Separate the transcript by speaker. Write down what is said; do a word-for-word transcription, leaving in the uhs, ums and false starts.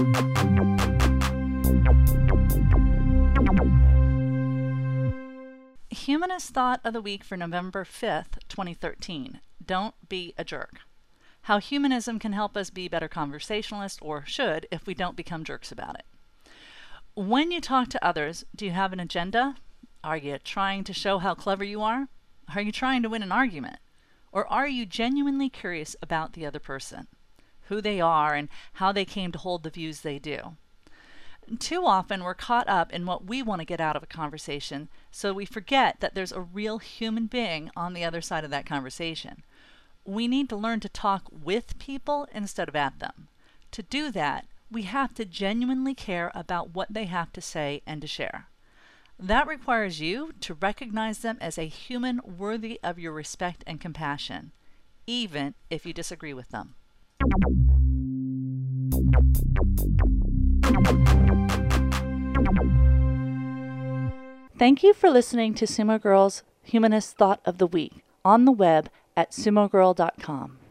Speaker 1: Humanist Thought of the Week for November fifth, twenty thirteen. Don't be a jerk. How humanism can help us be better conversationalists, or should, if we don't become jerks about it. When you talk to others, do you have an agenda? Are you trying to show how clever you are? Are you trying to win an argument? Or are you genuinely curious about the other person, who they are, and how they came to hold the views they do? Too often we're caught up in what we want to get out of a conversation, so we forget that there's a real human being on the other side of that conversation. We need to learn to talk with people instead of at them. To do that, we have to genuinely care about what they have to say and to share. That requires you to recognize them as a human worthy of your respect and compassion, even if you disagree with them. Thank you for listening to Sumo Girl's Humanist Thought of the Week on the web at sumo girl dot com.